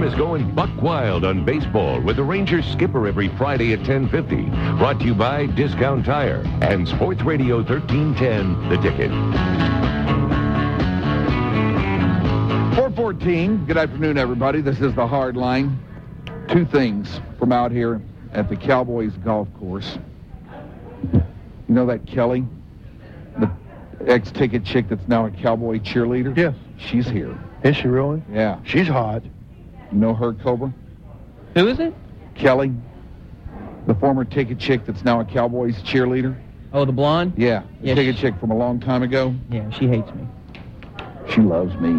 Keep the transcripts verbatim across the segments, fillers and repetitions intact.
is going buck wild on baseball with the Rangers skipper every Friday at ten fifty. Brought to you by Discount Tire and Sports Radio thirteen ten, The Ticket. four fourteen, good afternoon, everybody. This is The Hard Line. Two things from out here at the Cowboys golf course. You know that Kelly, the ex-ticket chick that's now a Cowboy cheerleader? Yes. She's here. Is she really? Yeah. She's hot. You know her, Cobra? Who is it? Kelly, the former ticket chick that's now a Cowboys cheerleader. Oh, the blonde? Yeah, the Yes. ticket chick from a long time ago. Yeah, she hates me. She loves me.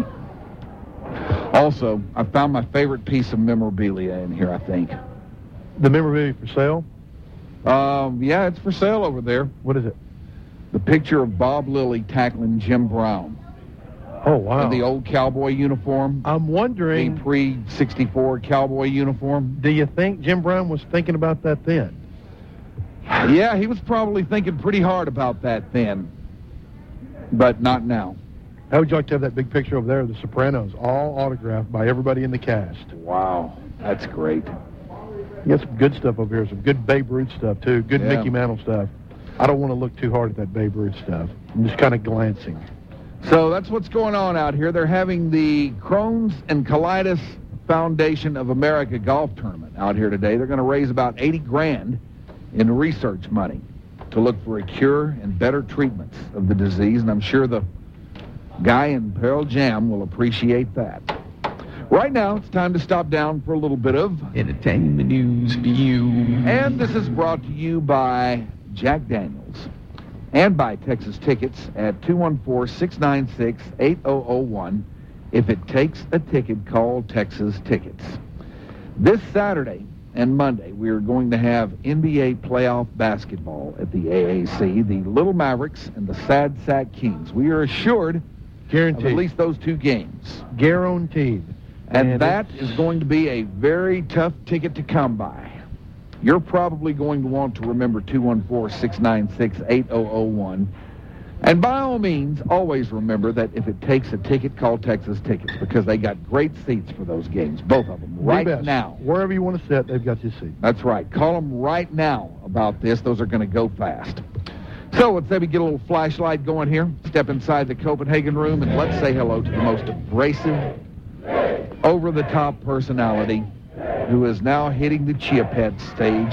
Also, I found my favorite piece of memorabilia in here, I think. The memorabilia for sale? Um, yeah, it's for sale over there. What is it? The picture of Bob Lilly tackling Jim Brown. Oh, wow. In the old Cowboy uniform. I'm wondering... The pre sixty-four Cowboy uniform. Do you think Jim Brown was thinking about that then? Yeah, he was probably thinking pretty hard about that then. But not now. How would you like to have that big picture over there of the Sopranos, all autographed by everybody in the cast? Wow, that's great. You got some good stuff over here, some good Babe Ruth stuff, too, good Yeah. Mickey Mantle stuff. I don't want to look too hard at that Babe Ruth stuff. I'm just kind of glancing. So that's what's going on out here. They're having the Crohn's and Colitis Foundation of America golf tournament out here today. They're going to raise about eighty grand in research money to look for a cure and better treatments of the disease, and I'm sure the guy in Pearl Jam will appreciate that. Right now, it's time to stop down for a little bit of entertainment news for you. And this is brought to you by Jack Daniels and by Texas Tickets at two one four, six nine six, eight zero zero one. If it takes a ticket, call Texas Tickets. This Saturday and Monday, we are going to have N B A playoff basketball at the A A C, the Little Mavericks and the Sad Sack Kings. We are assured Guaranteed. of at least those two games. Guaranteed. And, And that is going to be a very tough ticket to come by. You're probably going to want to remember two one four, six nine six, eight zero zero one. And by all means, always remember that if it takes a ticket, call Texas Tickets, because they got great seats for those games, both of them, right best. now. Wherever you want to sit, they've got your seat. That's right. Call them right now about this. Those are going to go fast. So let's maybe get a little flashlight going here. Step inside the Copenhagen room, and let's say hello to the most abrasive, over-the-top personality who is now hitting the Chia Pet stage.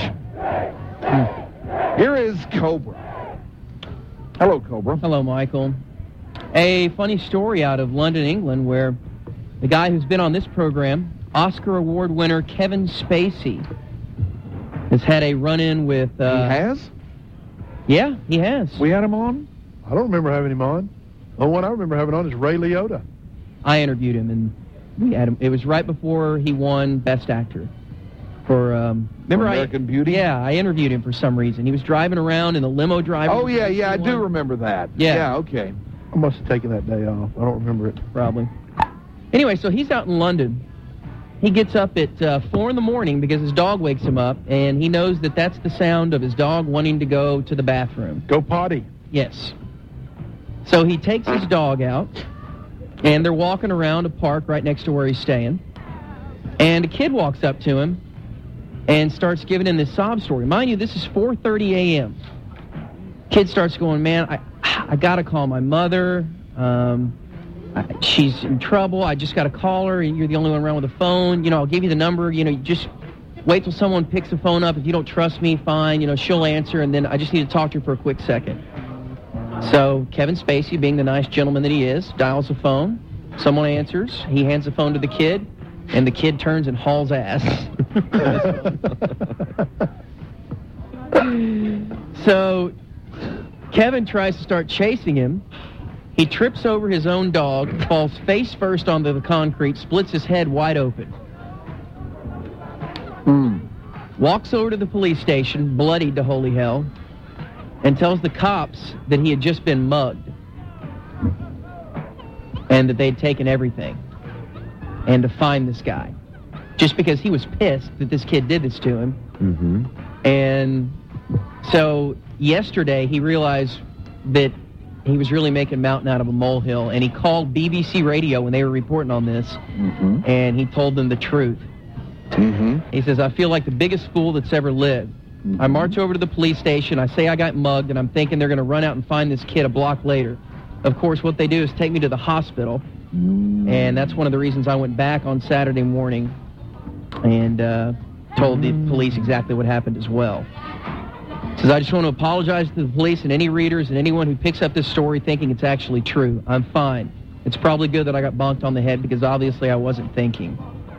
Here is Cobra. Hello, Cobra. Hello, Michael. A funny story out of London, England, where the guy who's been on this program, Oscar Award winner Kevin Spacey, has had a run-in with... Uh, he has? Yeah, he has. We had him on? I don't remember having him on. The one I remember having on is Ray Liotta. I interviewed him, and we had him. It was right before he won Best Actor. For, um, remember for American I, Beauty? Yeah, I interviewed him for some reason. He was driving around in the limo driver. Oh, yeah, yeah, I do remember that. Yeah. Yeah, okay. I must have taken that day off. I don't remember it. Probably. Anyway, so he's out in London. He gets up at uh, four in the morning because his dog wakes him up, and he knows that that's the sound of his dog wanting to go to the bathroom. Go potty. Yes. So he takes his dog out, and they're walking around a park right next to where he's staying, and a kid walks up to him and starts giving him this sob story. Mind you, this is four thirty a.m. Kid starts going, man, I, I got to call my mother. Um, I, she's in trouble. I just got to call her, and you're the only one around with a phone. You know, I'll give you the number. You know, you just wait till someone picks the phone up. If you don't trust me, fine. You know, she'll answer, and then I just need to talk to her for a quick second. So Kevin Spacey, being the nice gentleman that he is, dials the phone. Someone answers. He hands the phone to the kid, and the kid turns and hauls ass. So Kevin tries to start chasing him. He trips over his own dog, falls face first onto the concrete, splits his head wide open. Mm. Walks over to the police station, bloodied to holy hell, and tells the cops that he had just been mugged and that they'd taken everything and to find this guy. Just because he was pissed that this kid did this to him. Mm-hmm. And so yesterday he realized that he was really making a mountain out of a molehill, and he called B B C Radio when they were reporting on this, Mm-hmm. and he told them the truth. Mm-hmm. He says, I feel like the biggest fool that's ever lived. Mm-hmm. I march over to the police station, I say I got mugged, and I'm thinking they're going to run out and find this kid a block later. Of course, what they do is take me to the hospital, and that's one of the reasons I went back on Saturday morning and uh, told the police exactly what happened as well. Says, I just want to apologize to the police and any readers and anyone who picks up this story thinking it's actually true. I'm fine. It's probably good that I got bonked on the head because obviously I wasn't thinking.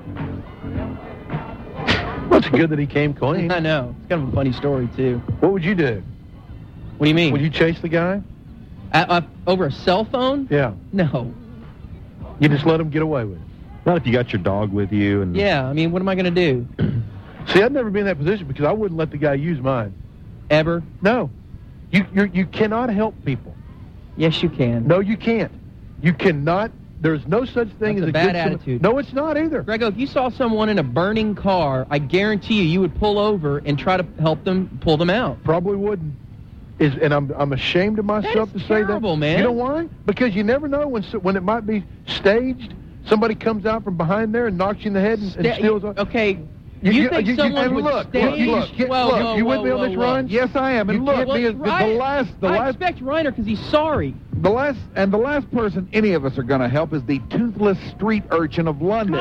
Well, it's good that he came clean. I know. It's kind of a funny story, too. What would you do? What do you mean? Would you chase the guy? Uh, uh, over a cell phone? Yeah. No. You just let him get away with it. Not if you got your dog with you. And Yeah, I mean, what am I going to do? See, I'd never been in that position because I wouldn't let the guy use mine. Ever? No. You you're, you cannot help people. Yes, you can. No, you can't. You cannot. There's no such thing That's as a a bad good Sam- attitude. No, it's not either. Grego, if you saw someone in a burning car, I guarantee you, you would pull over and try to help them pull them out. Probably wouldn't. Is and I'm I'm ashamed of myself That's to say terrible, that. man. You know why? Because you never know when so- when it might be staged. Somebody comes out from behind there and knocks you in the head and, and Sta- steals. Okay, You- you, you- think you- you- someone and would look, stage... look, look, get- whoa, look, whoa, you with whoa, me on whoa, this, whoa. Ryan? Yes, I am. And You look, can't the, be a- the, the I- last, the I last, expect Reiner because he's sorry. the last, and the last person any of us are going to help is the toothless street urchin of London.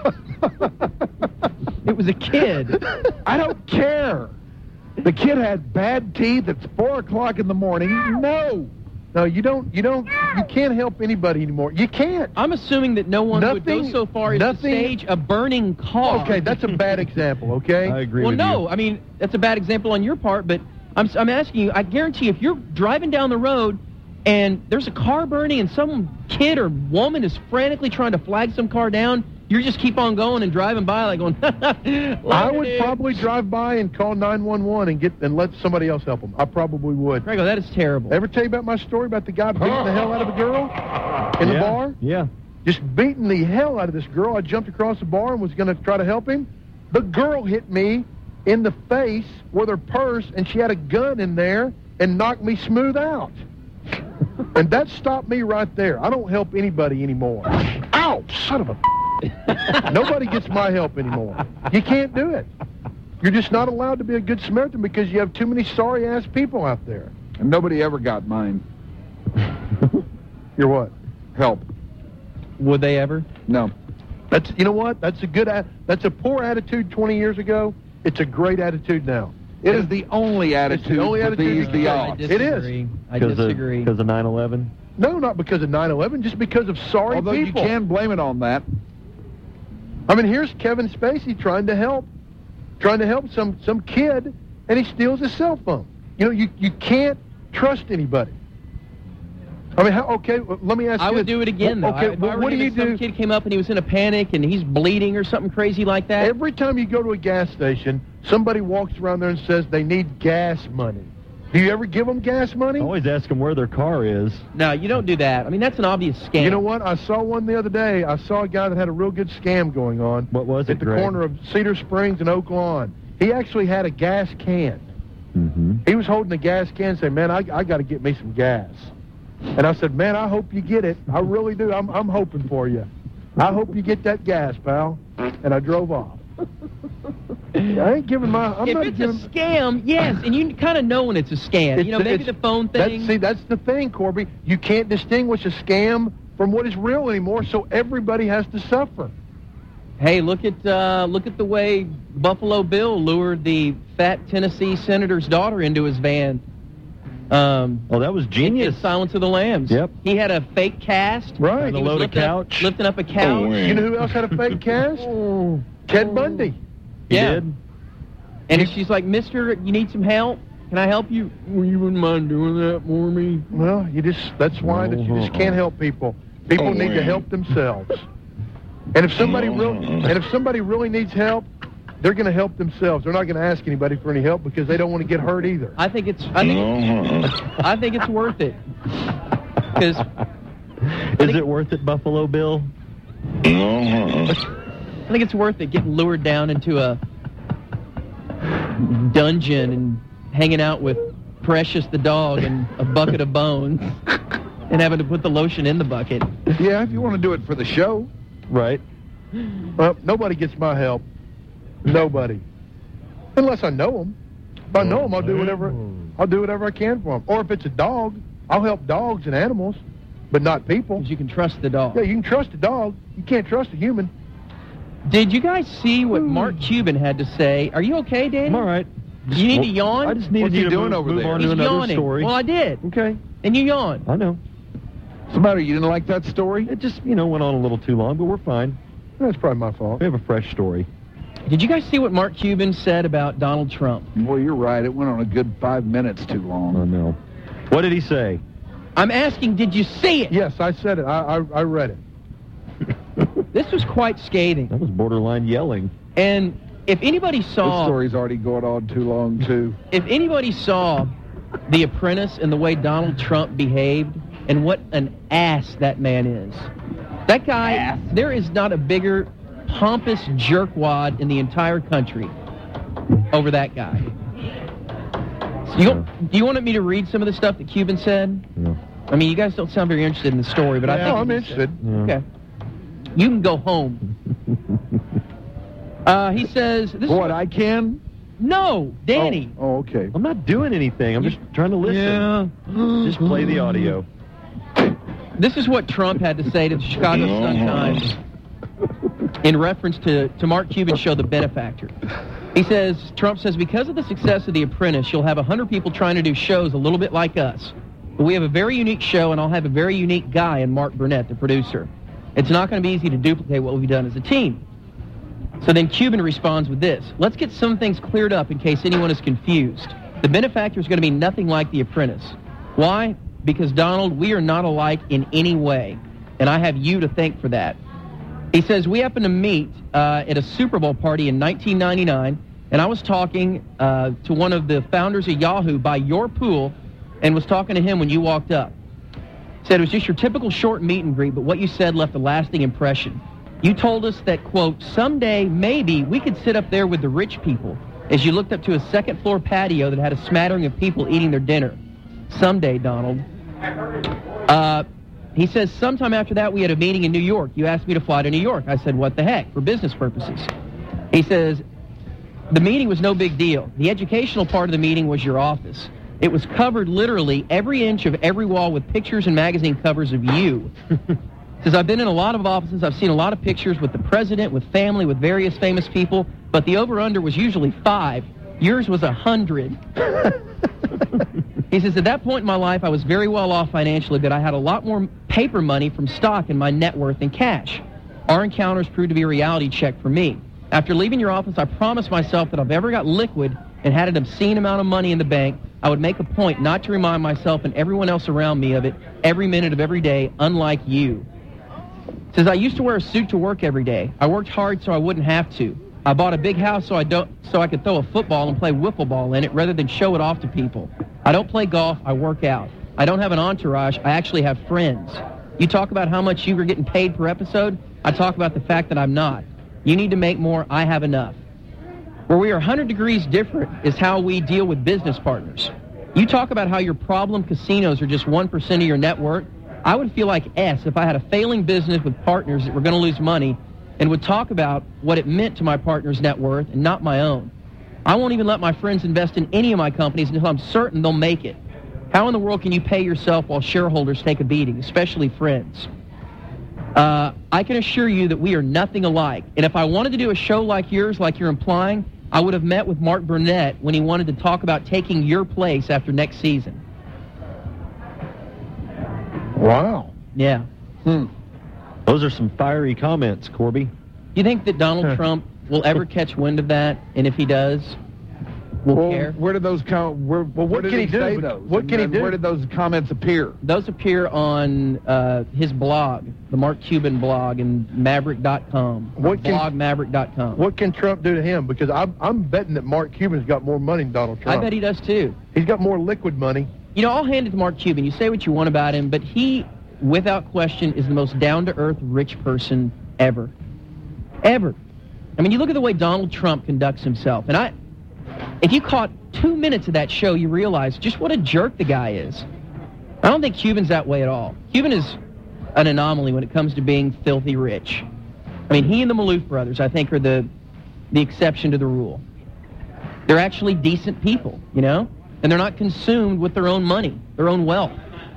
It was a kid. I don't care. The kid had bad teeth. It's four o'clock in the morning. No. No, you don't. You don't. You can't help anybody anymore. You can't. I'm assuming that no one would go Nothing- so far as to nothing- stage a burning car. Okay, that's a bad example. Okay. I agree Well, with no, you. I mean, that's a bad example on your part, but I'm, I'm asking you, I guarantee if you're driving down the road and there's a car burning and some kid or woman is frantically trying to flag some car down, you just keep on going and driving by like going, I would probably drive by and call nine one one and get and let somebody else help them. I probably would. Grego, that is terrible. Ever tell you about my story about the guy beating the hell out of a girl in the Yeah, bar? Yeah. Just beating the hell out of this girl. I jumped across the bar and was going to try to help him. The girl hit me in the face with her purse, and she had a gun in there and knocked me smooth out. And that stopped me right there. I don't help anybody anymore. Ow! Son of a... Nobody gets my help anymore. You can't do it. You're just not allowed to be a good Samaritan because you have too many sorry-ass people out there. And nobody ever got mine. You're what? Help. Would they ever? No. That's you know what? That's a good. A, that's a poor attitude twenty years ago. It's a great attitude now. It is the only attitude only that attitude these you the can I odds. It is. disagree. I Because of, disagree. because of nine eleven. No, not because of nine eleven, just because of sorry Although people. you can blame it on that. I mean, here's Kevin Spacey trying to help, trying to help some some kid, and he steals his cell phone. You know, you you can't trust anybody. I mean, how, okay, well, let me ask I you. would this. do it again, though. Okay, I, if well, I were what do him you and some do? kid came up and he was in a panic and he's bleeding or something crazy like that. Every time you go to a gas station, somebody walks around there and says they need gas money. Do you ever give them gas money? Always ask them where their car is. No, you don't do that. I mean, that's an obvious scam. You know what? I saw one the other day. I saw a guy that had a real good scam going on. What was it, At the Greg? corner of Cedar Springs and Oak Lawn. He actually had a gas can. Mm-hmm. He was holding a gas can saying, man, I, I got to get me some gas. And I said, man, I hope you get it. I really do. I'm, I'm hoping for you. I hope you get that gas, pal. And I drove off. I ain't giving my... I'm if not it's giving, a scam, yes, and you kind of know when it's a scam. It's you know, a- maybe it's- the phone That's, thing. see, that's the thing, Corby. You can't distinguish a scam from what is real anymore, so everybody has to suffer. Hey, look at uh, look at the way Buffalo Bill lured the fat Tennessee senator's daughter into his van. Um, Oh, that was genius. in Silence of the Lambs. Yep. He had a fake cast. Right. On a He was loaded lifting up- couch. lifting up a couch. You know who else had a fake cast? Ted Bundy. He Yeah. did? And she's like, Mister, you need some help? Can I help you? Well, you wouldn't mind doing that for me? Well, you just that's why that you just can't help people. People need to help themselves. And if somebody really and if somebody really needs help, they're going to help themselves. They're not going to ask anybody for any help because they don't want to get hurt either. I think it's I think I think it's worth it. Because Is it worth it, Buffalo Bill? I think it's worth it getting lured down into a dungeon and hanging out with Precious the dog and a bucket of bones. and having to put the lotion in the bucket. Yeah, if you want to do it for the show. Right. Well, nobody gets my help. Nobody. Unless I know them. If I know them, I'll do whatever. I'll do whatever I can for them. Or if it's a dog, I'll help dogs and animals, but not people. Because you can trust the dog. Yeah, you can trust a dog. You can't trust a human. Did you guys see what Mark Cuban had to say? Are you okay, Danny? I'm all right. You need Well, to yawn? I just needed What's he you to doing move, over move there? on He's to another yawning. story. Well, I did. Okay. And you yawned. I know. What's the matter? You didn't like that story? It just, you know, went on a little too long, but we're fine. That's probably my fault. We have a fresh story. Did you guys see what Mark Cuban said about Donald Trump? Well, you're right. It went on a good five minutes too long. I know. What did he say? I'm asking, did you see it? Yes, I said it. I, I, I read it. This was quite scathing. That was borderline yelling. And if anybody This saw... story's already going on too long, too. If anybody saw The Apprentice and the way Donald Trump behaved and what an ass that man is. That guy, Ass. there is not a bigger pompous jerkwad in the entire country over that guy. You, do you want me to read some of the stuff that Cuban said? Yeah. I mean, you guys don't sound very interested in the story, but I Yeah, think... I'm it interested. Yeah. Okay. You can go home. Uh, he says... This What, is, I can? No, Danny. Oh, oh, okay. I'm not doing anything. I'm just trying to listen. Yeah. Just play the audio. This is what Trump had to say to the Chicago Sun-Times in reference to, to Mark Cuban's show, The Benefactor. He says, Trump says, because of the success of The Apprentice, you'll have one hundred people trying to do shows a little bit like us. But we have a very unique show, and I'll have a very unique guy in Mark Burnett, the producer. It's not going to be easy to duplicate what we've done as a team. So then Cuban responds with this. Let's get some things cleared up in case anyone is confused. The Benefactor is going to be nothing like The Apprentice. Why? Because, Donald, we are not alike in any way, and I have you to thank for that. He says, we happened to meet uh, at a Super Bowl party in nineteen ninety-nine, and I was talking uh, to one of the founders of Yahoo by your pool and was talking to him when you walked up. Said it was just your typical short meet and greet, but what you said left a lasting impression. You told us that, quote, someday, maybe, we could sit up there with the rich people as you looked up to a second-floor patio that had a smattering of people eating their dinner. Someday, Donald. Uh, he says, sometime after that, we had a meeting in New York. You asked me to fly to New York. I said, what the heck, for business purposes. He says, the meeting was no big deal. The educational part of the meeting was your office. It was covered literally every inch of every wall with pictures and magazine covers of you. Says, I've been in a lot of offices. I've seen a lot of pictures with the president, with family, with various famous people, but the over-under was usually five. Yours was a hundred. He says, at that point in my life, I was very well off financially, but I had a lot more paper money from stock in my net worth than cash. Our encounters proved to be a reality check for me. After leaving your office, I promised myself that if I ever got liquid and had an obscene amount of money in the bank, I would make a point not to remind myself and everyone else around me of it every minute of every day, unlike you. Says, I used to wear a suit to work every day. I worked hard so I wouldn't have to. I bought a big house so I don't so I could throw a football and play wiffle ball in it rather than show it off to people. I don't play golf, I work out. I don't have an entourage, I actually have friends. You talk about how much you were getting paid per episode, I talk about the fact that I'm not. You need to make more, I have enough. Where we are one hundred degrees different is how we deal with business partners. You talk about how your problem casinos are just one percent of your net worth. I would feel like S if I had a failing business with partners that were going to lose money and would talk about what it meant to my partner's net worth and not my own. I won't even let my friends invest in any of my companies until I'm certain they'll make it. How in the world can you pay yourself while shareholders take a beating, especially friends? Uh, I can assure you that we are nothing alike. And if I wanted to do a show like yours, like you're implying, I would have met with Mark Burnett when he wanted to talk about taking your place after next season. Wow. Yeah. Hmm. Those are some fiery comments, Corby. You think that Donald Trump will ever catch wind of that? And if he does, will Well, care? where did those com- where, well, what where did can he do? say But those? what And can he then do? Where did those comments appear? Those appear on uh, his blog, the Mark Cuban blog, in Maverick dot com. What can- blog Maverick dot com. What can Trump do to him? Because I'm, I'm betting that Mark Cuban's got more money than Donald I Trump. bet he does too. He's got more liquid money. You know, I'll hand it to Mark Cuban. You say what you want about him, but he, without question, is the most down-to-earth rich person ever. Ever. I mean, you look at the way Donald Trump conducts himself, and I, if you caught two minutes of that show, you realize just what a jerk the guy is. I don't think Cuban's that way at all. Cuban is an anomaly when it comes to being filthy rich. I mean, he and the Maloof brothers, I think, are the the exception to the rule. They're actually decent people, you know? And they're not consumed with their own money, their own wealth.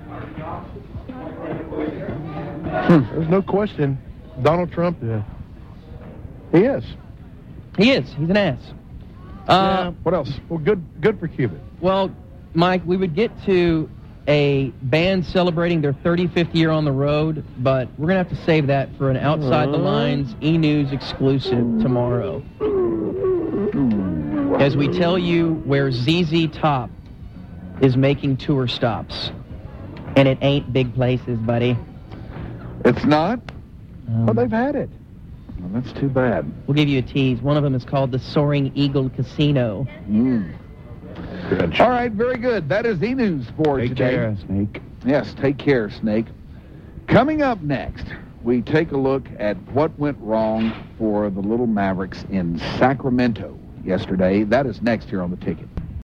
Hmm. There's no question. Donald Trump, yeah. He is. He is. He's an ass. Uh, yeah. What else? Well, good good for Cuban. Well, Mike, we would get to a band celebrating their thirty-fifth year on the road, but we're going to have to save that for an Outside the Lines E-News exclusive tomorrow. As we tell you where Z Z Top is making tour stops. And it ain't big places, buddy. It's not? Um, Well, they've had it. Well, that's too bad. We'll give you a tease. One of them is called the Soaring Eagle Casino. Mm. Good. All right, very good. That is E-News for Take today. care, Snake. Yes, take care, Snake. Coming up next, we take a look at what went wrong for the Little Mavericks in Sacramento yesterday. That is next here on The Ticket.